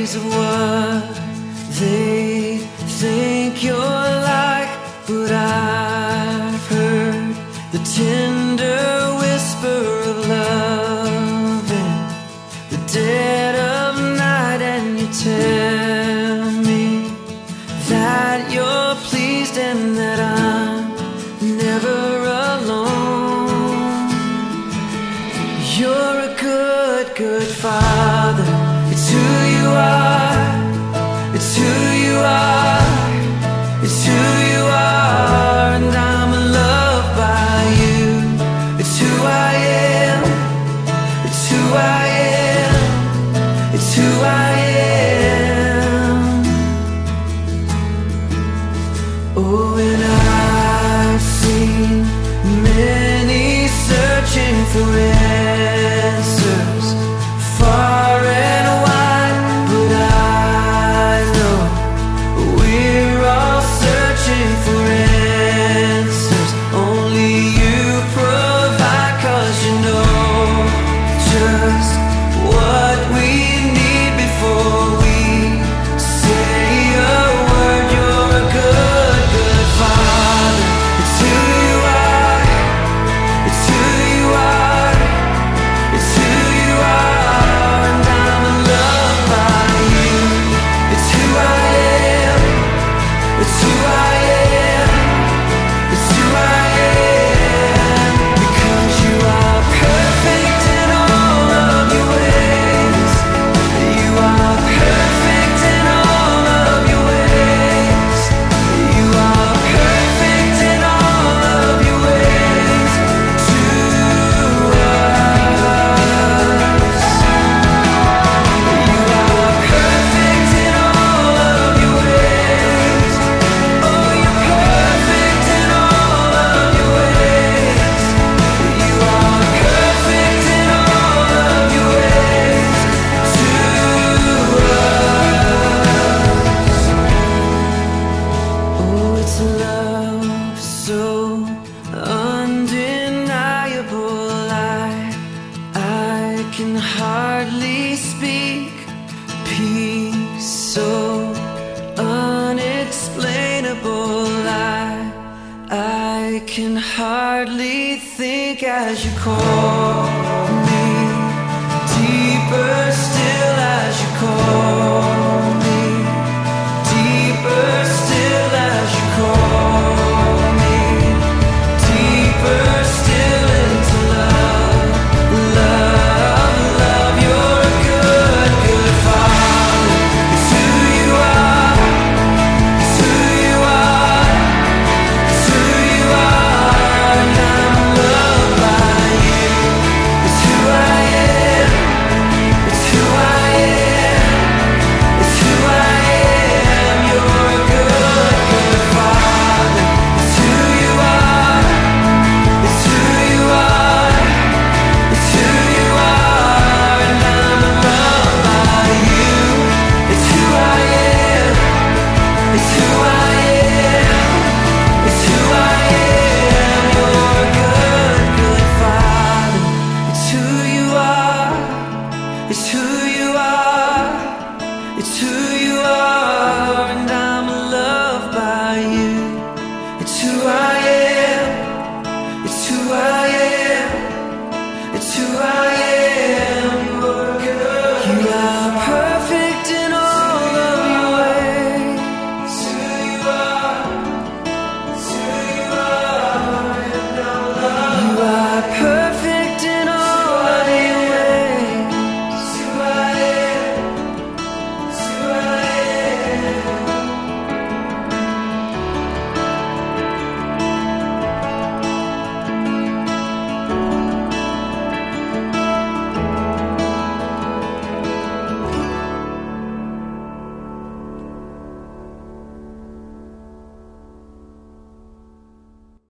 stories of what they think you're like, but I've heard the tender whisper of love in the dead of night, and you tell me that you're pleased and that I'm never alone. You're a good, good father. It's who you are. It's who you are. It's who you are, and I'm loved by you. It's who I am. It's who I am. It's who I am. Oh, and I've seen many searching for answers far and wide, but I know we're all searching for answers only you provide, 'cause you know just what we need before we say a word. You're a good, good father. It's who you are. It's who you are. It's who you are, and I'm loved by you. It's who I am. It's who I am. It's who I am. Because you are perfect in all of your ways. You are perfect in all of your ways. You are perfect in all of your ways to us. You are perfect in all of your ways. Oh, you're perfect in all of your ways. You are perfect in all of your ways to us. Oh, it's a love so undeniable. I can hardly speak. Peace so unexplainable. I can hardly think as you call me. Deeper still as you call me. Deeper still as you call me. Deeper still into love. Love, love. You're a good, good father. It's who you are. It's who you are. It's who you are, and I'm loved by you. It's who I am. It's who I am. It's who I am. You're a good, good father. It's who you are. It's who you are. It's who you are, and I'm loved by you. It's who I am. It's who I am. It's who I am. You're a good, good father. It's who you are. It's who you are. It's who you are.